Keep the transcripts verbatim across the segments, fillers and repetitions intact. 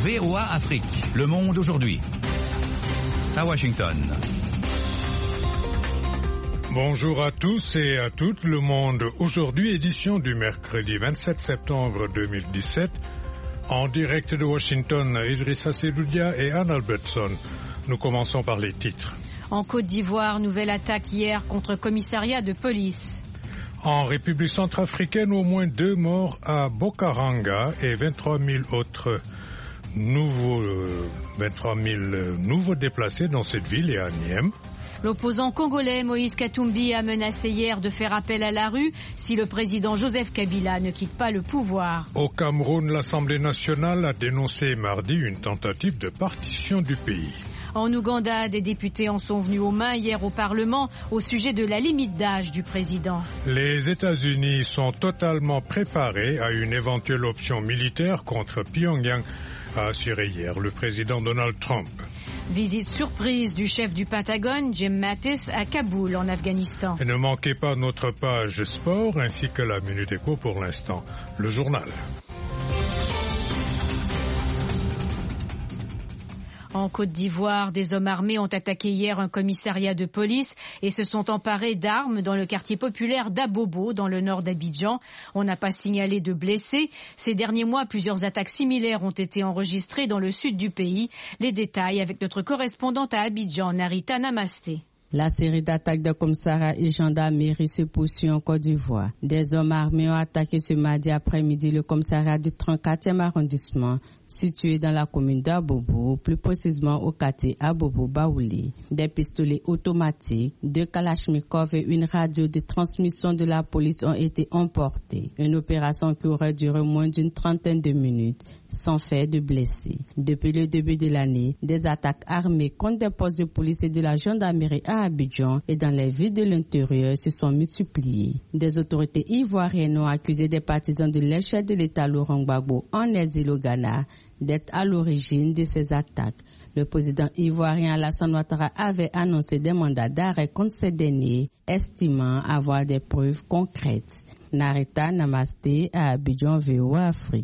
V O A Afrique, Le Monde aujourd'hui. À Washington. Bonjour à tous et à toutes, Le Monde aujourd'hui, édition du mercredi vingt-sept septembre deux mille dix-sept. En direct de Washington, Idrissa Seloudia et Anne Albertson. Nous commençons par les titres. En Côte d'Ivoire, nouvelle attaque hier contre commissariat de police. En République centrafricaine, au moins deux morts à Bokaranga et vingt-trois mille autres nouveaux, euh, vingt-trois mille nouveaux déplacés dans cette ville et à Niem. L'opposant congolais Moïse Katumbi a menacé hier de faire appel à la rue si le président Joseph Kabila ne quitte pas le pouvoir. Au Cameroun, l'Assemblée nationale a dénoncé mardi une tentative de partition du pays. En Ouganda, des députés en sont venus aux mains hier au Parlement au sujet de la limite d'âge du président. Les États-Unis sont totalement préparés à une éventuelle option militaire contre Pyongyang, a assuré hier le président Donald Trump. Visite surprise du chef du Pentagone, Jim Mattis, à Kaboul, en Afghanistan. Et ne manquez pas notre page sport ainsi que la Minute Éco pour l'instant, le journal. En Côte d'Ivoire, des hommes armés ont attaqué hier un commissariat de police et se sont emparés d'armes dans le quartier populaire d'Abobo, dans le nord d'Abidjan. On n'a pas signalé de blessés. Ces derniers mois, plusieurs attaques similaires ont été enregistrées dans le sud du pays. Les détails avec notre correspondante à Abidjan, Narita Namasté. La série d'attaques de commissariats et gendarmerie se poursuit en Côte d'Ivoire. Des hommes armés ont attaqué ce mardi après-midi le commissariat du trente-quatrième arrondissement, situé dans la commune d'Abobo, plus précisément au quartier Abobo-Baouli. Des pistolets automatiques, deux kalachnikovs et une radio de transmission de la police ont été emportés. Une opération qui aurait duré moins d'une trentaine de minutes, sans faire de blessés. Depuis le début de l'année, des attaques armées contre des postes de police et de la gendarmerie à Abidjan et dans les villes de l'intérieur se sont multipliées. Des autorités ivoiriennes ont accusé des partisans de l'échec de l'État Laurent Gbagbo en exil au Ghana d'être à l'origine de ces attaques. Le président ivoirien Alassane Ouattara avait annoncé des mandats d'arrêt contre ces derniers, estimant avoir des preuves concrètes. Narita Namasté à Abidjan, V O A Afrique.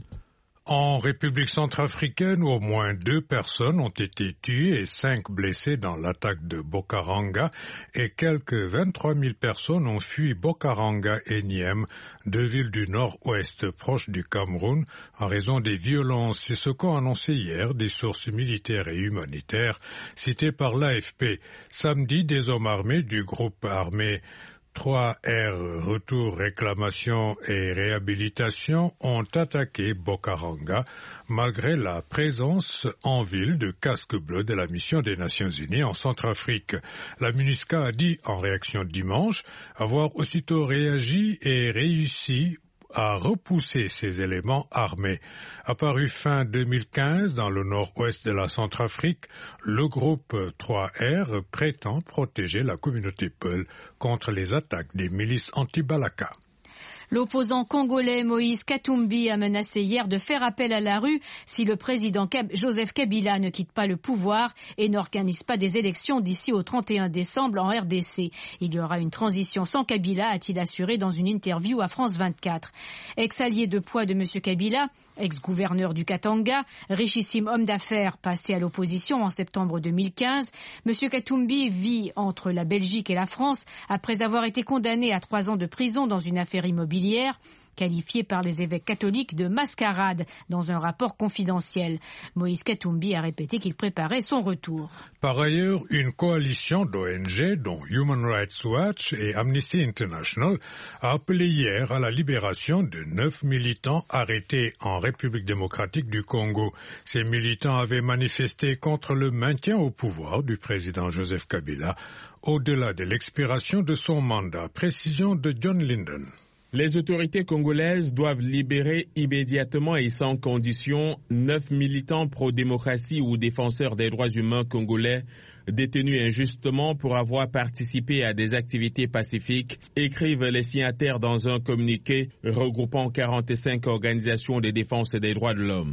En République centrafricaine, au moins deux personnes ont été tuées et cinq blessées dans l'attaque de Bokaranga et quelques vingt-trois mille personnes ont fui Bokaranga et Niem, deux villes du nord-ouest proches du Cameroun, en raison des violences. C'est ce qu'ont annoncé hier des sources militaires et humanitaires citées par l'A F P. Samedi, des hommes armés du groupe armé trois R, Retour, Réclamation et Réhabilitation, ont attaqué Bokaranga malgré la présence en ville de casques bleus de la mission des Nations Unies en Centrafrique. La MINUSCA a dit en réaction dimanche avoir aussitôt réagi et réussi à repousser ces éléments armés. Apparu fin deux mille quinze dans le nord-ouest de la Centrafrique, le groupe trois R prétend protéger la communauté Peul contre les attaques des milices anti-Balaka. L'opposant congolais Moïse Katumbi a menacé hier de faire appel à la rue si le président Joseph Kabila ne quitte pas le pouvoir et n'organise pas des élections d'ici au trente et un décembre en R D C. Il y aura une transition sans Kabila, a-t-il assuré dans une interview à France vingt-quatre. Ex-allié de poids de M. Kabila, ex-gouverneur du Katanga, richissime homme d'affaires passé à l'opposition en septembre deux mille quinze, M. Katumbi vit entre la Belgique et la France après avoir été condamné à trois ans de prison dans une affaire immobilière qualifié par les évêques catholiques de mascarade dans un rapport confidentiel. Moïse Katumbi a répété qu'il préparait son retour. Par ailleurs, une coalition d'O N G, dont Human Rights Watch et Amnesty International, a appelé hier à la libération de neuf militants arrêtés en République démocratique du Congo. Ces militants avaient manifesté contre le maintien au pouvoir du président Joseph Kabila au-delà de l'expiration de son mandat. Précision de John Linden. Les autorités congolaises doivent libérer immédiatement et sans condition neuf militants pro-démocratie ou défenseurs des droits humains congolais détenus injustement pour avoir participé à des activités pacifiques, écrivent les signataires dans un communiqué regroupant quarante-cinq organisations de défense des droits de l'homme.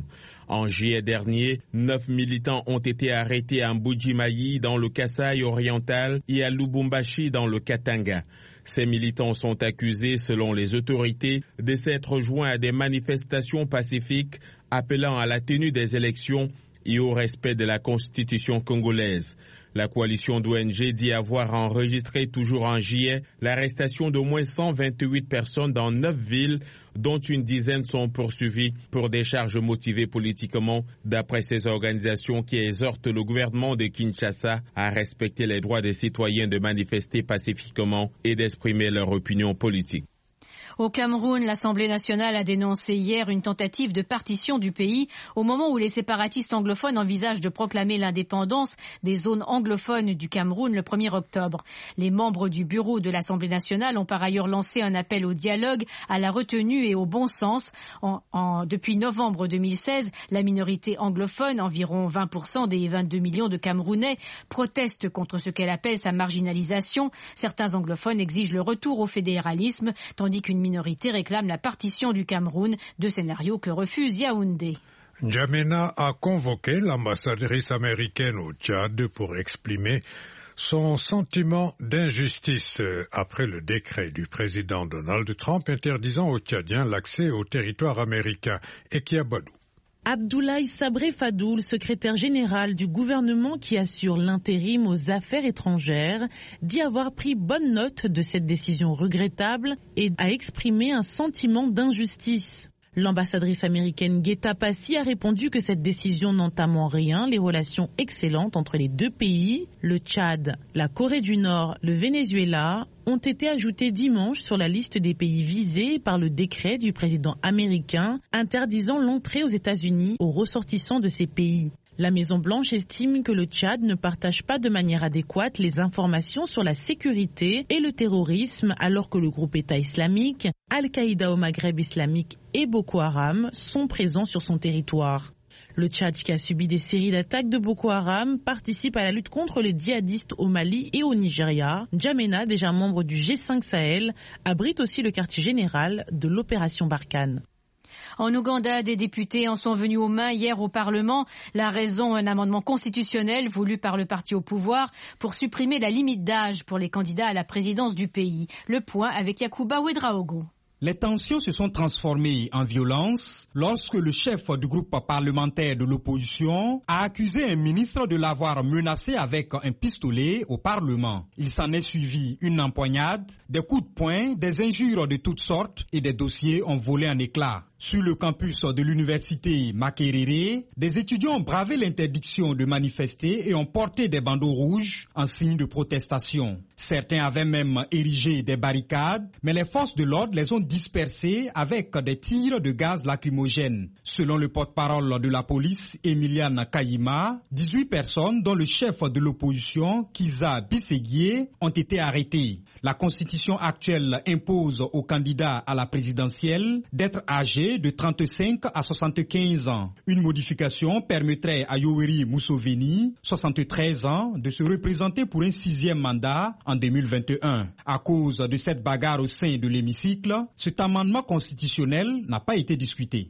En juillet dernier, neuf militants ont été arrêtés à Mbuji-Mayi dans le Kasaï oriental et à Lubumbashi dans le Katanga. Ces militants sont accusés, selon les autorités, de s'être joints à des manifestations pacifiques appelant à la tenue des élections et au respect de la Constitution congolaise. La coalition d'O N G dit avoir enregistré toujours en juillet l'arrestation d'au moins cent vingt-huit personnes dans neuf villes, dont une dizaine sont poursuivies pour des charges motivées politiquement, d'après ces organisations qui exhortent le gouvernement de Kinshasa à respecter les droits des citoyens de manifester pacifiquement et d'exprimer leur opinion politique. Au Cameroun, l'Assemblée nationale a dénoncé hier une tentative de partition du pays au moment où les séparatistes anglophones envisagent de proclamer l'indépendance des zones anglophones du Cameroun le premier octobre. Les membres du bureau de l'Assemblée nationale ont par ailleurs lancé un appel au dialogue, à la retenue et au bon sens. En, en, depuis novembre deux mille seize, la minorité anglophone, environ vingt pour cent des vingt-deux millions de Camerounais, proteste contre ce qu'elle appelle sa marginalisation. Certains anglophones exigent le retour au fédéralisme, tandis qu'une minorité réclame la partition du Cameroun, deux scénarios que refuse Yaoundé. N'Djamena a convoqué l'ambassadrice américaine au Tchad pour exprimer son sentiment d'injustice après le décret du président Donald Trump interdisant aux Tchadiens l'accès au territoire américain. Ekia Badou. Abdoulaye Sabré Fadoul, secrétaire général du gouvernement qui assure l'intérim aux affaires étrangères, dit avoir pris bonne note de cette décision regrettable et a exprimé un sentiment d'injustice. L'ambassadrice américaine Guetta Passi a répondu que cette décision n'entame en rien les relations excellentes entre les deux pays. Le Tchad, la Corée du Nord, le Venezuela ont été ajoutés dimanche sur la liste des pays visés par le décret du président américain interdisant l'entrée aux États-Unis aux ressortissants de ces pays. La Maison-Blanche estime que le Tchad ne partage pas de manière adéquate les informations sur la sécurité et le terrorisme, alors que le groupe État islamique, Al-Qaïda au Maghreb islamique et Boko Haram sont présents sur son territoire. Le Tchad, qui a subi des séries d'attaques de Boko Haram, participe à la lutte contre les djihadistes au Mali et au Nigeria. N'Djamena, déjà membre du G cinq Sahel, abrite aussi le quartier général de l'opération Barkhane. En Ouganda, des députés en sont venus aux mains hier au Parlement. La raison, un amendement constitutionnel voulu par le parti au pouvoir pour supprimer la limite d'âge pour les candidats à la présidence du pays. Le point avec Yacouba Ouedraogo. Les tensions se sont transformées en violence lorsque le chef du groupe parlementaire de l'opposition a accusé un ministre de l'avoir menacé avec un pistolet au Parlement. Il s'en est suivi une empoignade, des coups de poing, des injures de toutes sortes et des dossiers ont volé en éclats. Sur le campus de l'université Makerere, des étudiants ont bravé l'interdiction de manifester et ont porté des bandeaux rouges en signe de protestation. Certains avaient même érigé des barricades, mais les forces de l'ordre les ont dispersés avec des tirs de gaz lacrymogène. Selon le porte-parole de la police, Emiliane Kayima, dix-huit personnes, dont le chef de l'opposition, Kiza Bisséguié, ont été arrêtées. La constitution actuelle impose aux candidats à la présidentielle d'être âgés de trente-cinq à soixante-quinze ans. Une modification permettrait à Yoweri Museveni, soixante-treize ans, de se représenter pour un sixième mandat en deux mille vingt et un. À cause de cette bagarre au sein de l'hémicycle, cet amendement constitutionnel n'a pas été discuté.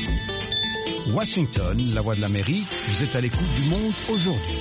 Washington, la voix de l'Amérique, vous êtes à l'écoute du monde aujourd'hui.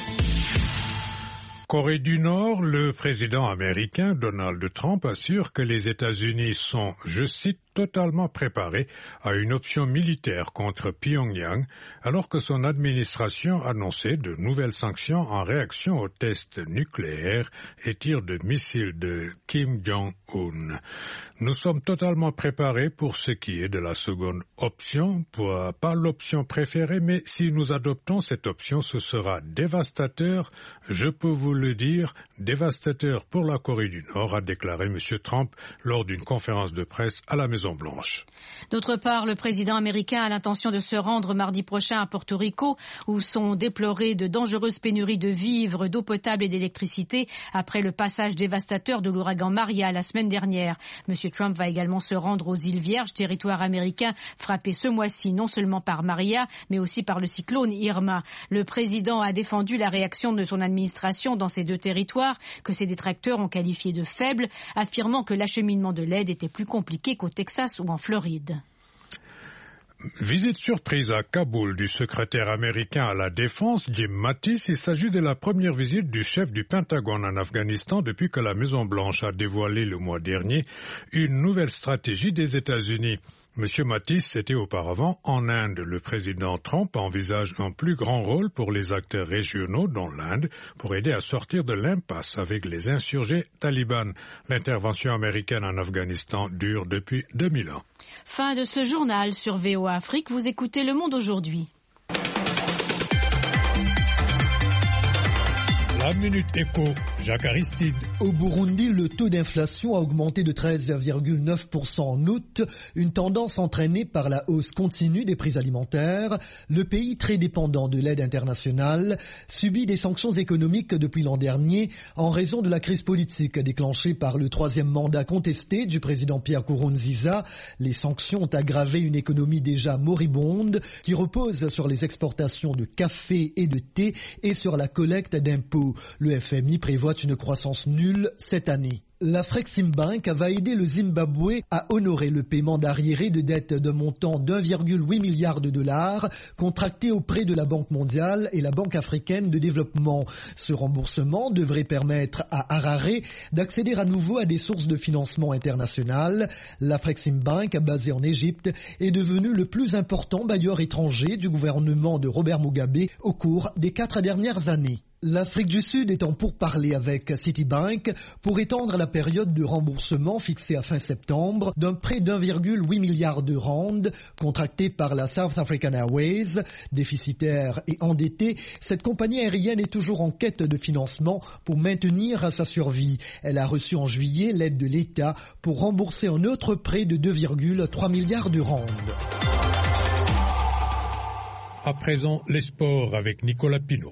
Corée du Nord, le président américain Donald Trump assure que les États-Unis sont, je cite, totalement préparés à une option militaire contre Pyongyang, alors que son administration annonçait de nouvelles sanctions en réaction aux tests nucléaires et tirs de missiles de Kim Jong-un. Nous sommes totalement préparés pour ce qui est de la seconde option, pas l'option préférée, mais si nous adoptons cette option, ce sera dévastateur, je peux vous le dire, dévastateur pour la Corée du Nord, a déclaré M. Trump lors d'une conférence de presse à la Maison Blanche. D'autre part, le président américain a l'intention de se rendre mardi prochain à Porto Rico, où sont déplorées de dangereuses pénuries de vivres, d'eau potable et d'électricité après le passage dévastateur de l'ouragan Maria la semaine dernière. M. Trump va également se rendre aux îles Vierges, territoire américain frappé ce mois-ci non seulement par Maria, mais aussi par le cyclone Irma. Le président a défendu la réaction de son administration dans ces deux territoires, que ses détracteurs ont qualifié de faible, affirmant que l'acheminement de l'aide était plus compliqué qu'au Texas ou en Floride. Visite surprise à Kaboul du secrétaire américain à la Défense, Jim Mattis. Il s'agit de la première visite du chef du Pentagone en Afghanistan depuis que la Maison-Blanche a dévoilé le mois dernier une nouvelle stratégie des États-Unis. Monsieur Mattis était auparavant en Inde. Le président Trump envisage un plus grand rôle pour les acteurs régionaux, dont l'Inde, pour aider à sortir de l'impasse avec les insurgés talibans. L'intervention américaine en Afghanistan dure depuis deux mille un. Fin de ce journal sur V O A Afrique. Vous écoutez Le Monde aujourd'hui. La Minute Éco, Jacques Aristide. Au Burundi, le taux d'inflation a augmenté de treize virgule neuf pour cent en août, une tendance entraînée par la hausse continue des prix alimentaires. Le pays, très dépendant de l'aide internationale, subit des sanctions économiques depuis l'an dernier en raison de la crise politique déclenchée par le troisième mandat contesté du président Pierre Nkurunziza. Les sanctions ont aggravé une économie déjà moribonde qui repose sur les exportations de café et de thé et sur la collecte d'impôts. Le F M I prévoit une croissance nulle cette année. L'Afreximbank va aider le Zimbabwe à honorer le paiement d'arriérés de dettes d'un montant d'un virgule huit milliard de dollars contractés auprès de la Banque mondiale et la Banque africaine de développement. Ce remboursement devrait permettre à Harare d'accéder à nouveau à des sources de financement international. L'Afreximbank, basé en Égypte, est devenu le plus important bailleur étranger du gouvernement de Robert Mugabe au cours des quatre dernières années. L'Afrique du Sud est en pourparlers avec Citibank pour étendre la période de remboursement fixée à fin septembre d'un prêt d'un virgule huit milliard de rand contracté par la South African Airways. Déficitaire et endettée, cette compagnie aérienne est toujours en quête de financement pour maintenir sa survie. Elle a reçu en juillet l'aide de l'État pour rembourser un autre prêt de deux virgule trois milliards de rand. À présent, les sports avec Nicolas Pinault.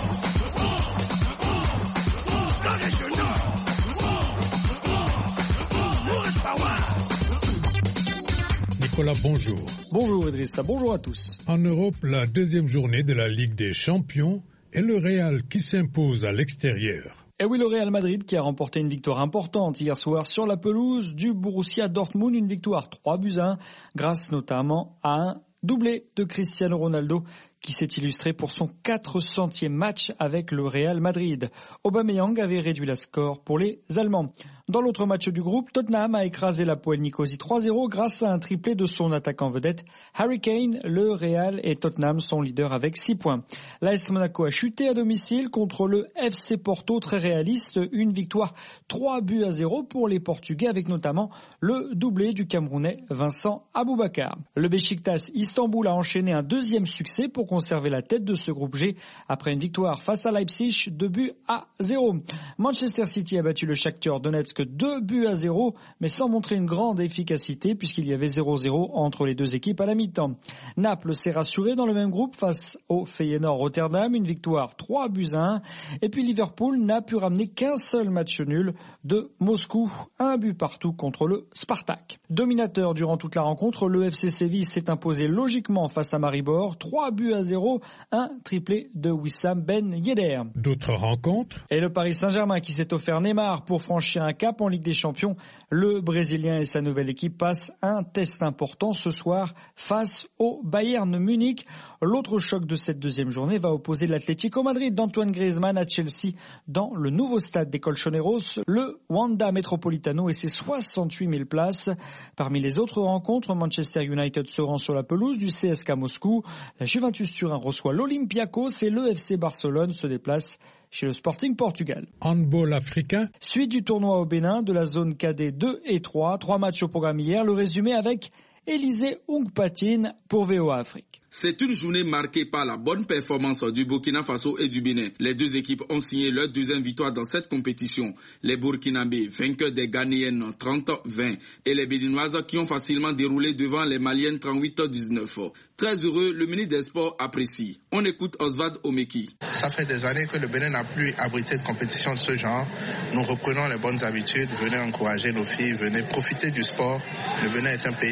Nicolas, bonjour. Bonjour Idrissa, bonjour à tous. En Europe, la deuxième journée de la Ligue des Champions et le Real qui s'impose à l'extérieur. Et oui, le Real Madrid qui a remporté une victoire importante hier soir sur la pelouse du Borussia Dortmund, une victoire trois buts à un, grâce notamment à un doublé de Cristiano Ronaldo qui s'est illustré pour son quatre centième match avec le Real Madrid. Aubameyang avait réduit la score pour les Allemands. Dans l'autre match du groupe, Tottenham a écrasé la Poel Nicosie trois zéro grâce à un triplé de son attaquant vedette Harry Kane. Le Real et Tottenham sont leaders avec six points. L'A S Monaco a chuté à domicile contre le F C Porto, très réaliste. Une victoire trois buts à zéro pour les Portugais avec notamment le doublé du Camerounais Vincent Aboubakar. Le Beşiktaş Istanbul a enchaîné un deuxième succès pour conserver la tête de ce groupe G après une victoire face à Leipzig, deux buts à zéro. Manchester City a battu le Shakhtar Donetsk deux buts à zéro, mais sans montrer une grande efficacité puisqu'il y avait zéro zéro entre les deux équipes à la mi-temps. Naples s'est rassuré dans le même groupe face au Feyenoord Rotterdam, une victoire trois buts à un. Et puis Liverpool n'a pu ramener qu'un seul match nul de Moscou, un but partout contre le Spartak. Dominateur durant toute la rencontre, le F C Séville s'est imposé logiquement face à Maribor, trois buts à zéro, un triplé de Wissam Ben Yedder. D'autres rencontres. Et le Paris Saint-Germain qui s'est offert Neymar pour franchir un cap en Ligue des Champions. Le Brésilien et sa nouvelle équipe passent un test important ce soir face au Bayern Munich. L'autre choc de cette deuxième journée va opposer l'Atlético Madrid d'Antoine Griezmann à Chelsea dans le nouveau stade des Colchoneros, le Wanda Metropolitano et ses soixante-huit mille places. Parmi les autres rencontres, Manchester United se rend sur la pelouse du C S K A Moscou. La Juventus Turin reçoit l'Olympiakos et le F C Barcelone se déplace chez le Sporting Portugal. Handball africain. Suite du tournoi au Bénin de la zone K D deux et trois. Trois matchs au programme hier. Le résumé avec Élisée Ongpatine pour V O A Afrique. C'est une journée marquée par la bonne performance du Burkina Faso et du Bénin. Les deux équipes ont signé leur deuxième victoire dans cette compétition. Les Burkinabés, vainqueurs des Ghanéennes trente vingt, et les Béninoises qui ont facilement déroulé devant les Maliennes trente-huit dix-neuf. Très heureux, le ministre des Sports apprécie. On écoute Oswald Omeki. Ça fait des années que le Bénin n'a plus abrité de compétition de ce genre. Nous reprenons les bonnes habitudes. Venez encourager nos filles, venez profiter du sport. Le Bénin est un pays de talent.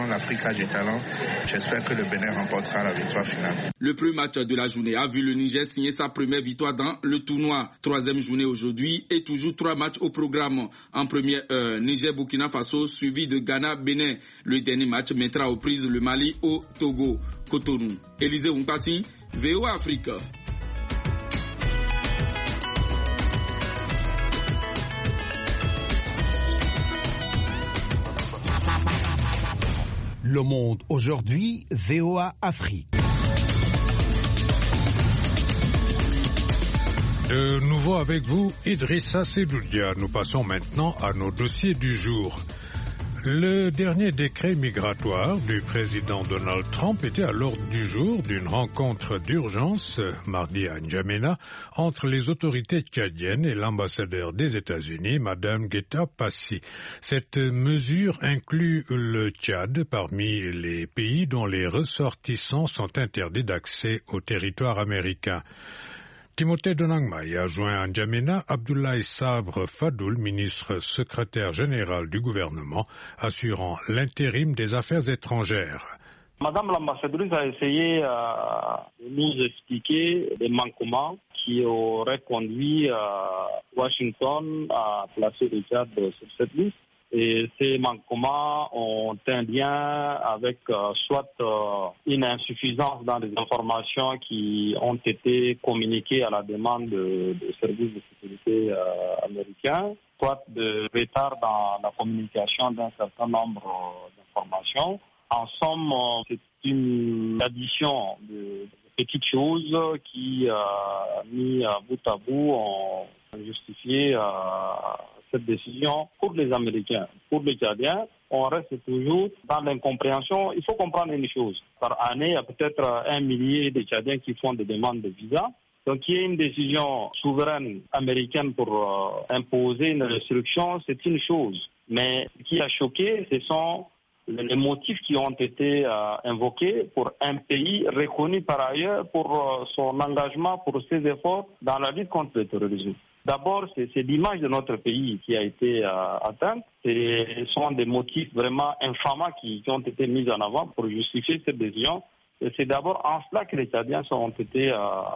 talent, l'Afrique a du talent. J'espère que le Bénin remportera la victoire finale. Le premier match de la journée a vu le Niger signer sa première victoire dans le tournoi. Troisième journée aujourd'hui et toujours trois matchs au programme. En première heure, Niger-Burkina Faso suivi de Ghana-Bénin. Le dernier match mettra aux prises le Mali au Togo. Cotonou. Élisée Wumpati, V O A Afrique. Le Monde aujourd'hui, V O A Afrique. De nouveau avec vous, Idrissa Sedoudia. Nous passons maintenant à nos dossiers du jour. Le dernier décret migratoire du président Donald Trump était à l'ordre du jour d'une rencontre d'urgence mardi à N'Djamena entre les autorités tchadiennes et l'ambassadeur des États-Unis, Madame Guetta Passi. Cette mesure inclut le Tchad parmi les pays dont les ressortissants sont interdits d'accès au territoire américain. Timothée Donangmai a joint à N'Djamena Abdoulaye Sabre Fadoul, ministre secrétaire général du gouvernement, assurant l'intérim des affaires étrangères. Madame l'ambassadrice a essayé euh, de nous expliquer les manquements qui auraient conduit euh, Washington à placer le Tchad sur cette liste. Et ces manquements ont un lien avec euh, soit euh, une insuffisance dans les informations qui ont été communiquées à la demande de, de services de sécurité euh, américains, soit de retard dans la communication d'un certain nombre euh, d'informations. En somme, euh, c'est une addition de, de petites choses qui, euh, mis à bout à bout, ont justifié euh, cette décision pour les Américains. Pour les Tchadiens, on reste toujours dans l'incompréhension. Il faut comprendre une chose. Par année, il y a peut-être un millier de Tchadiens qui font des demandes de visa. Donc, il y a une décision souveraine américaine pour euh, imposer une restriction, c'est une chose. Mais ce qui a choqué, ce sont les motifs qui ont été euh, invoqués pour un pays reconnu par ailleurs pour euh, son engagement, pour ses efforts dans la lutte contre le terrorisme. D'abord, c'est, c'est l'image de notre pays qui a été euh, atteinte. Ce sont des motifs vraiment infamants qui, qui ont été mis en avant pour justifier cette décision. Et c'est d'abord en cela que les Tchadiens ont été euh,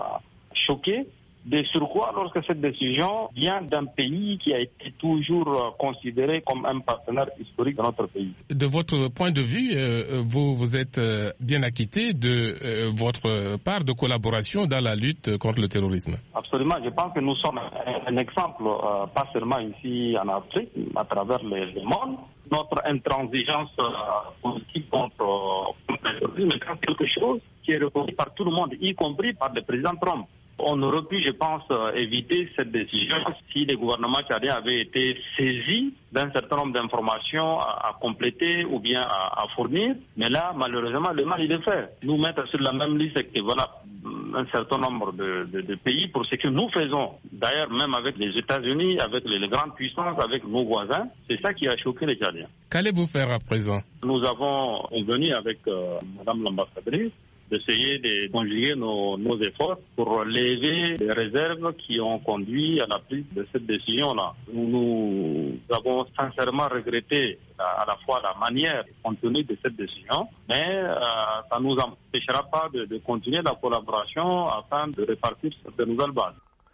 choqués. De surcroît, lorsque cette décision vient d'un pays qui a été toujours considéré comme un partenaire historique de notre pays. De votre point de vue, euh, vous vous êtes bien acquitté de euh, votre part de collaboration dans la lutte contre le terrorisme. Absolument. Je pense que nous sommes un, un exemple, euh, pas seulement ici en Afrique, à travers le, le monde. Notre intransigeance euh, politique contre, euh, contre le terrorisme est quelque chose qui est reconnu par tout le monde, y compris par le président Trump. On aurait pu, je pense, éviter cette décision si les gouvernements tchadiens avaient été saisis d'un certain nombre d'informations à, à compléter ou bien à, à fournir. Mais là, malheureusement, le mal, il est fait. Nous mettre sur la même liste que voilà un certain nombre de, de, de pays pour ce que nous faisons. D'ailleurs, même avec les États-Unis, avec les, les grandes puissances, avec nos voisins, c'est ça qui a choqué les Tchadiens. Qu'allez-vous faire à présent? Nous avons convenu avec euh, Madame l'ambassadrice d'essayer de conjuguer nos, nos efforts pour lever les réserves qui ont conduit à la prise de cette décision-là. Nous, nous avons sincèrement regretté à, à la fois la manière et le contenu de cette décision, mais euh, ça ne nous empêchera pas de, de continuer la collaboration afin de répartir sur de nouvelles bases.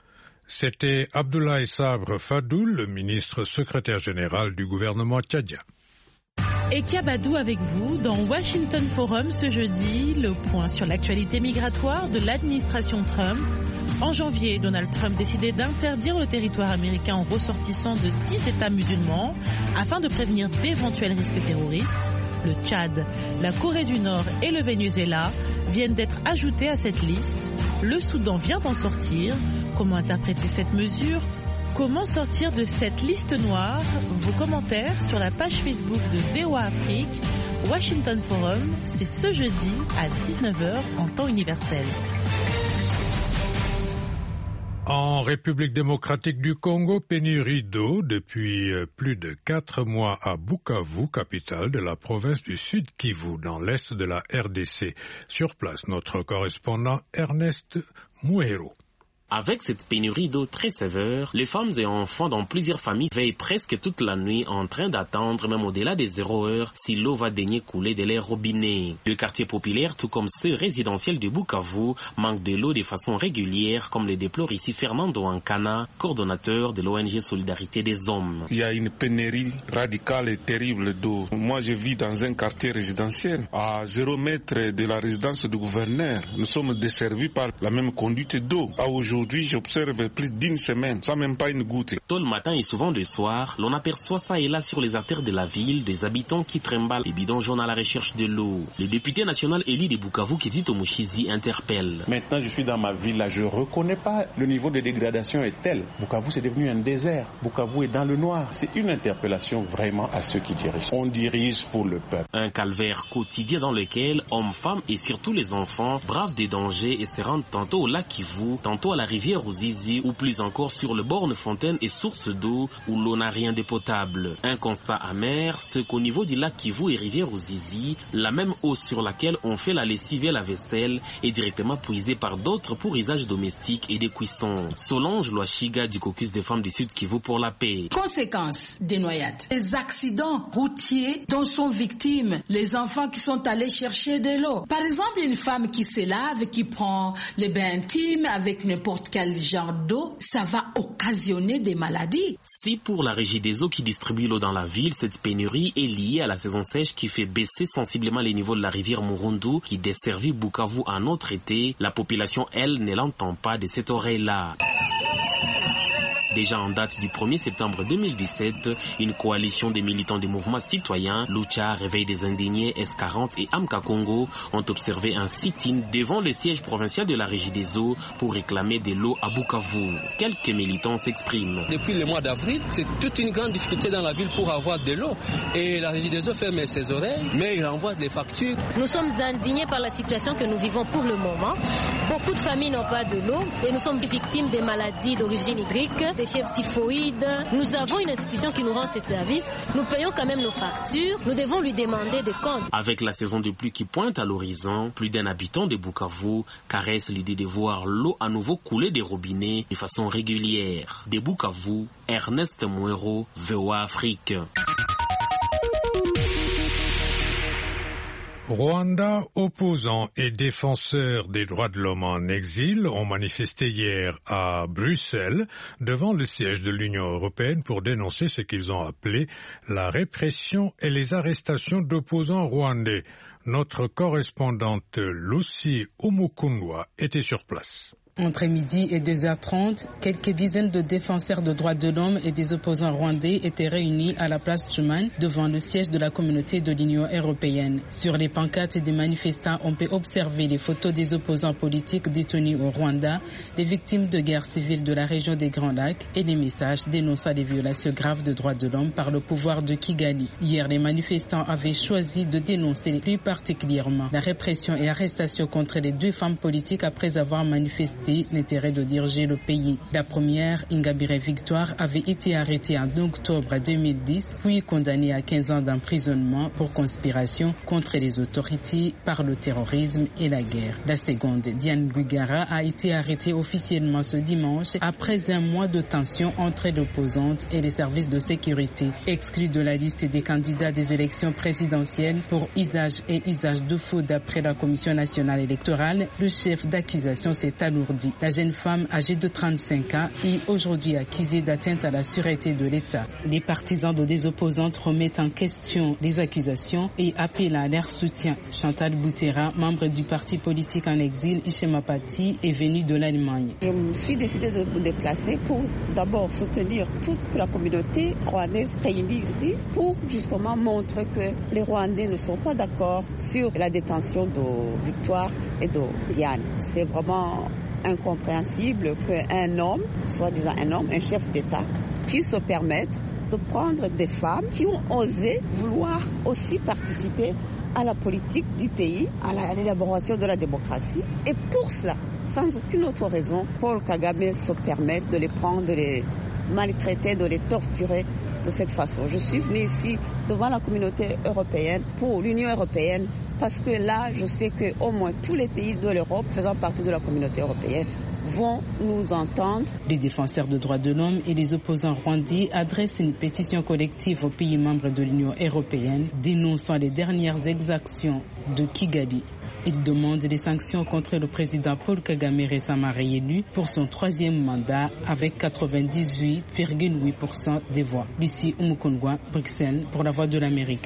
C'était Abdoulaye Sabre Fadoul, le ministre secrétaire général du gouvernement tchadien. Et Kiabadou avec vous dans Washington Forum ce jeudi, le point sur l'actualité migratoire de l'administration Trump. En janvier, Donald Trump décidait d'interdire le territoire américain aux ressortissants de six États musulmans afin de prévenir d'éventuels risques terroristes. Le Tchad, la Corée du Nord et le Venezuela viennent d'être ajoutés à cette liste. Le Soudan vient d'en sortir. Comment interpréter cette mesure ? Comment sortir de cette liste noire? Vos commentaires sur la page Facebook de V O A Afrique. Washington Forum, c'est ce jeudi à dix-neuf heures en temps universel. En République démocratique du Congo, pénurie d'eau depuis plus de quatre mois à Bukavu, capitale de la province du Sud Kivu, dans l'est de la R D C. Sur place, notre correspondant Ernest Mouhero. Avec cette pénurie d'eau très sévère, les femmes et enfants dans plusieurs familles veillent presque toute la nuit en train d'attendre, même au-delà des zéro heures, si l'eau va daigner couler de leurs robinets. Le quartier populaire, tout comme ceux résidentiels de Bukavu, manque de l'eau de façon régulière, comme le déplore ici Fernando Ankana, coordonnateur de l'O N G Solidarité des Hommes. Il y a une pénurie radicale et terrible d'eau. Moi, je vis dans un quartier résidentiel, à zéro mètre de la résidence du gouverneur. Nous sommes desservis par la même conduite d'eau. À aujourd'hui, j'observe plus d'une semaine, sans même pas une goutte. Tôt le matin et souvent le soir, l'on aperçoit ça et là sur les artères de la ville des habitants qui trimballent les bidons jaunes à la recherche de l'eau. Le député national élu de Bukavu, Kizito Mushizi, interpelle. Maintenant, je suis dans ma ville, là, je ne reconnais pas. Le niveau de dégradation est tel. Bukavu, c'est devenu un désert. Bukavu est dans le noir. C'est une interpellation vraiment à ceux qui dirigent. On dirige pour le peuple. Un calvaire quotidien dans lequel hommes, femmes et surtout les enfants bravent des dangers et se rendent tantôt au lac Kivu, tantôt à la rivière Ruzizi ou plus encore sur le borne fontaine et source d'eau où l'eau n'a rien de potable. Un constat amer, c'est qu'au niveau du lac Kivu et rivière Ruzizi, la même eau sur laquelle on fait la lessive et la vaisselle est directement puisée par d'autres pour usage domestique et de cuisson. Solange Loachiga du caucus des femmes du Sud Kivu pour la paix. Conséquences des noyades. Les accidents routiers dont sont victimes les enfants qui sont allés chercher de l'eau. Par exemple, une femme qui se lave, qui prend le bain intime avec n'importe quel genre d'eau, ça va occasionner des maladies. Si pour la régie des eaux qui distribue l'eau dans la ville, cette pénurie est liée à la saison sèche qui fait baisser sensiblement les niveaux de la rivière Murundu qui desservit Bukavu en autre été, la population, elle, ne l'entend pas de cette oreille-là. Déjà en date du premier septembre deux mille dix-sept, une coalition des militants des mouvements citoyens, Lucha, Réveil des Indignés, S quarante et Amka Congo, ont observé un sit-in devant le siège provincial de la Régie des eaux pour réclamer de l'eau à Bukavu. Quelques militants s'expriment. Depuis le mois d'avril, c'est toute une grande difficulté dans la ville pour avoir de l'eau. Et la Régie des eaux ferme ses oreilles, mais il envoie des factures. Nous sommes indignés par la situation que nous vivons pour le moment. Beaucoup de familles n'ont pas de l'eau et nous sommes victimes des maladies d'origine hydrique, des fièvres typhoïdes. Nous avons une institution qui nous rend ces services. Nous payons quand même nos factures. Nous devons lui demander des comptes. Avec la saison de pluie qui pointe à l'horizon, plus d'un habitant de Bukavu caresse l'idée de voir l'eau à nouveau couler des robinets de façon régulière. De Bukavu, Ernest Mouero, V O A Afrique. Rwanda, opposants et défenseurs des droits de l'homme en exil ont manifesté hier à Bruxelles devant le siège de l'Union européenne pour dénoncer ce qu'ils ont appelé la répression et les arrestations d'opposants rwandais. Notre correspondante Lucy Umukundwa était sur place. Entre midi et deux heures trente, quelques dizaines de défenseurs de droits de l'homme et des opposants rwandais étaient réunis à la place Schuman devant le siège de la communauté de l'Union européenne. Sur les pancartes des manifestants, on peut observer les photos des opposants politiques détenus au Rwanda, les victimes de guerre civile de la région des Grands Lacs et des messages dénonçant les violations graves de droits de l'homme par le pouvoir de Kigali. Hier, les manifestants avaient choisi de dénoncer plus particulièrement la répression et arrestation contre les deux femmes politiques après avoir manifesté l'intérêt de diriger le pays. La première, Ingabire Victoire, avait été arrêtée en octobre deux mille dix, puis condamnée à quinze ans d'emprisonnement pour conspiration contre les autorités par le terrorisme et la guerre. La seconde, Diane Rwigara, a été arrêtée officiellement ce dimanche après un mois de tension entre l'opposante et les services de sécurité. Exclue de la liste des candidats des élections présidentielles pour usage et usage de faux d'après la Commission nationale électorale, le chef d'accusation s'est alourdi. La jeune femme âgée de trente-cinq ans est aujourd'hui accusée d'atteinte à la sûreté de l'État. Les partisans de des opposantes remettent en question les accusations et appellent à leur soutien. Chantal Boutera, membre du parti politique en exil Ishema Pati, est venue de l'Allemagne. Je me suis décidée de me déplacer pour d'abord soutenir toute la communauté rwandaise réunie ici pour justement montrer que les Rwandais ne sont pas d'accord sur la détention de Victoire et de Diane. C'est vraiment incompréhensible qu'un homme, soi-disant un homme, un chef d'État, puisse se permettre de prendre des femmes qui ont osé vouloir aussi participer à la politique du pays, à l'élaboration de la démocratie. Et pour cela, sans aucune autre raison, Paul Kagame se permet de les prendre, de les maltraiter, de les torturer de cette façon. Je suis venue ici devant la communauté européenne pour l'Union européenne parce que là, je sais qu'au moins tous les pays de l'Europe faisant partie de la communauté européenne vont nous entendre. Les défenseurs de droits de l'homme et les opposants rwandais adressent une pétition collective aux pays membres de l'Union européenne dénonçant les dernières exactions de Kigali. Ils demandent des sanctions contre le président Paul Kagame récemment réélu pour son troisième mandat avec quatre-vingt-dix-huit virgule huit pour cent des voix. Lucie Umukongwa, Bruxelles, pour la Voix de l'Amérique.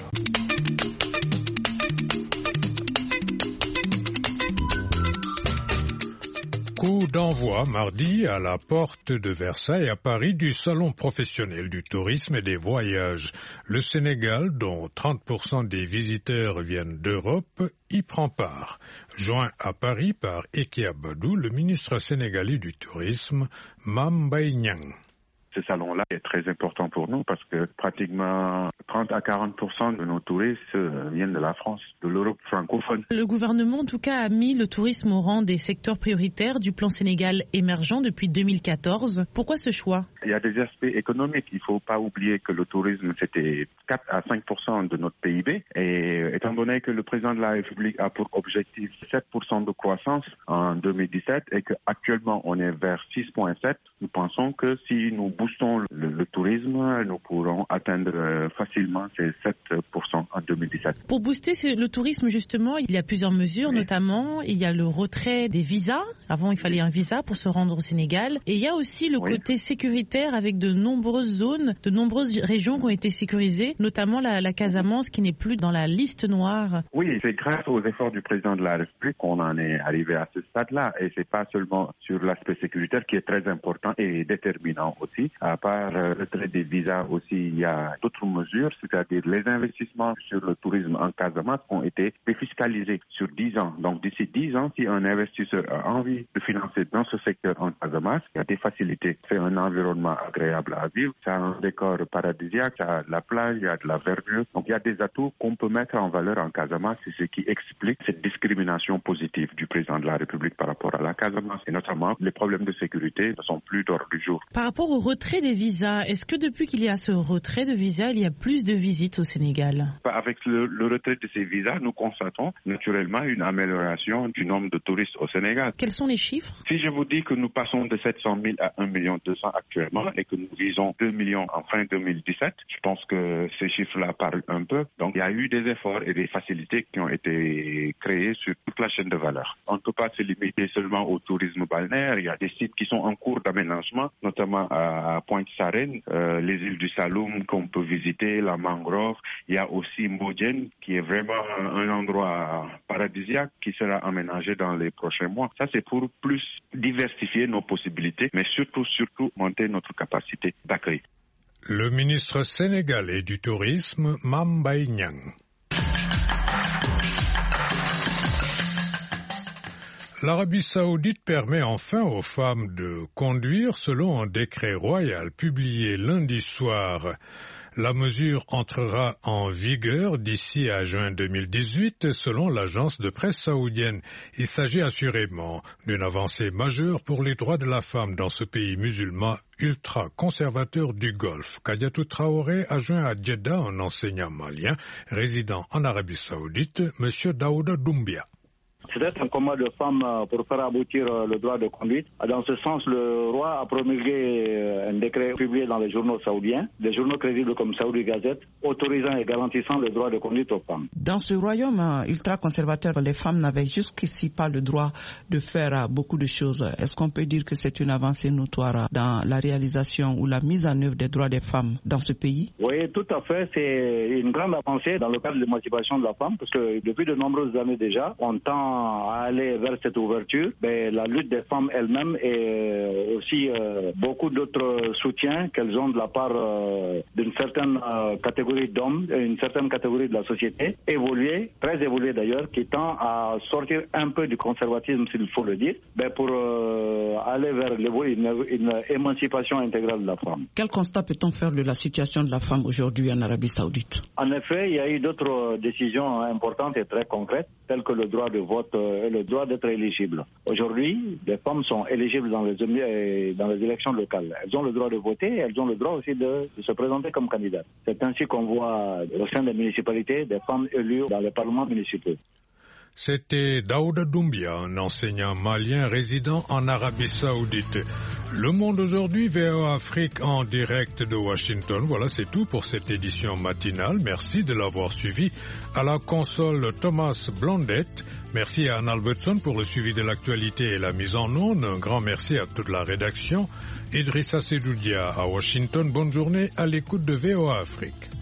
Coup d'envoi mardi à la porte de Versailles à Paris du Salon professionnel du tourisme et des voyages. Le Sénégal, dont trente pour cent des visiteurs viennent d'Europe, y prend part. Joint à Paris par Eke Abadou, le ministre sénégalais du tourisme, Mame Mbaye Niang. Ce salon-là est très important pour nous parce que pratiquement trente à quarante pour cent de nos touristes viennent de la France, de l'Europe francophone. Le gouvernement, en tout cas, a mis le tourisme au rang des secteurs prioritaires du plan Sénégal émergent depuis deux mille quatorze. Pourquoi ce choix? Il y a des aspects économiques. Il ne faut pas oublier que le tourisme, c'était quatre à cinq pour cent de notre P I B. Et étant donné que le président de la République a pour objectif sept pour cent de croissance en deux mille dix-sept et qu'actuellement on est vers six virgule sept, nous pensons que si nous boostons le, le tourisme, nous pourrons atteindre facilement ces sept pour cent en deux mille dix-sept. Pour booster le tourisme, justement, il y a plusieurs mesures, oui. Notamment il y a le retrait des visas. Avant, il fallait un visa pour se rendre au Sénégal. Et il y a aussi le oui. côté sécuritaire avec de nombreuses zones, de nombreuses régions qui ont été sécurisées, notamment la, la Casamance qui n'est plus dans la liste noire. Oui, c'est grâce aux efforts du président de la République qu'on en est arrivé à ce stade-là. Et c'est pas seulement sur l'aspect sécuritaire qui est très important et déterminant aussi. À part le retrait des visas aussi, il y a d'autres mesures, c'est-à-dire les investissements sur le tourisme en Casamance ont été défiscalisés sur dix ans. Donc d'ici dix ans, si un investisseur a envie de financer dans ce secteur en Casamance, il y a des facilités. C'est un environnement agréable à vivre, ça a un décor paradisiaque, ça a de la plage, il y a de la verdure. Donc il y a des atouts qu'on peut mettre en valeur en Casamance, c'est ce qui explique cette discrimination positive du président de la République par rapport à la Casamance. Et notamment, les problèmes de sécurité ne sont plus d'ordre du jour. Par rapport au retrait des visas, est-ce que depuis qu'il y a ce retrait de visas, il y a plus de visites au Sénégal? Avec le, le retrait de ces visas, nous constatons naturellement une amélioration du nombre de touristes au Sénégal. Quels sont les chiffres? Si je vous dis que nous passons de sept cent mille à un million deux cents actuellement et que nous visons deux millions en fin deux mille dix-sept, je pense que ces chiffres-là parlent un peu. Donc il y a eu des efforts et des facilités qui ont été créées sur toute la chaîne de valeur. On ne peut pas se limiter seulement au tourisme balnéaire. Il y a des sites qui sont en cours d'aménagement, notamment à Pointe-Sarène, euh, les îles du Saloum qu'on peut visiter, la mangrove. Il y a aussi Mbodiène qui est vraiment un endroit paradisiaque qui sera aménagé dans les prochains mois. Ça, c'est pour plus diversifier nos possibilités, mais surtout, surtout monter notre capacité d'accueil. Le ministre sénégalais du tourisme, Mame Mbaye Niang. L'Arabie saoudite permet enfin aux femmes de conduire selon un décret royal publié lundi soir. La mesure entrera en vigueur d'ici à juin deux mille dix-huit selon l'agence de presse saoudienne. Il s'agit assurément d'une avancée majeure pour les droits de la femme dans ce pays musulman ultra-conservateur du Golfe. Kadiatou Traoré a joint à Jeddah un enseignant malien résidant en Arabie saoudite, M. Daouda Doumbia. C'est un combat de femmes pour faire aboutir le droit de conduite. Dans ce sens, le roi a promulgué un décret publié dans les journaux saoudiens, des journaux crédibles comme Saoudi Gazette, autorisant et garantissant le droit de conduite aux femmes. Dans ce royaume ultra-conservateur, les femmes n'avaient jusqu'ici pas le droit de faire beaucoup de choses. Est-ce qu'on peut dire que c'est une avancée notoire dans la réalisation ou la mise en œuvre des droits des femmes dans ce pays? Oui, tout à fait. C'est une grande avancée dans le cadre de l'émancipation de la femme, parce que depuis de nombreuses années déjà, on tend à aller vers cette ouverture, mais la lutte des femmes elles-mêmes et aussi euh, beaucoup d'autres soutiens qu'elles ont de la part euh, d'une certaine euh, catégorie d'hommes, une certaine catégorie de la société, évoluée, très évoluée d'ailleurs, qui tend à sortir un peu du conservatisme, s'il faut le dire, mais pour euh, aller vers une, une émancipation intégrale de la femme. Quel constat peut-on faire de la situation de la femme aujourd'hui en Arabie Saoudite? En effet, il y a eu d'autres décisions importantes et très concrètes, telles que le droit de vote et le droit d'être éligible. Aujourd'hui, les femmes sont éligibles dans les, dans les élections locales. Elles ont le droit de voter et elles ont le droit aussi de, de se présenter comme candidates. C'est ainsi qu'on voit au sein des municipalités des femmes élues dans les parlements municipaux. C'était Daouda Doumbia, un enseignant malien résident en Arabie Saoudite. Le Monde aujourd'hui, V O A Afrique en direct de Washington. Voilà, c'est tout pour cette édition matinale. Merci de l'avoir suivi. À la console, Thomas Blondette. Merci à Anne Albertson pour le suivi de l'actualité et la mise en onde. Un grand merci à toute la rédaction. Idrissa Sedoudia à Washington. Bonne journée à l'écoute de V O A Afrique.